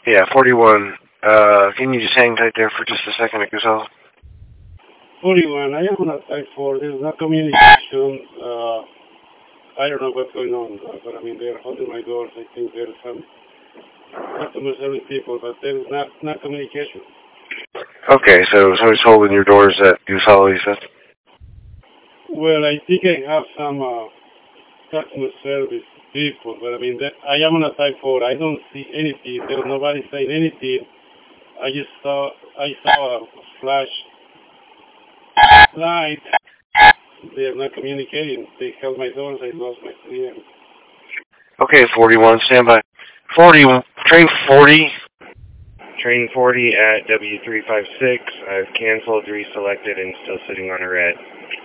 Yeah, 41. Can you just hang tight there for just a second, Giselle? 41, I am on a type 4. There's no communication. I don't know what's going on, but I mean, they're holding my doors. I think there's some customer service people, but there's not communication. Okay, so somebody's holding your doors at Giselle, you said? Well, I think I have some customer service people, but I mean, I am on a type 4. I don't see anything. There's nobody saying anything. I saw a flash light. They're not communicating. They held my doors. I lost my clearance. Okay, 41, stand by. 40, train 40. Train 40 at W356. I've canceled, reselected, and still sitting on a red.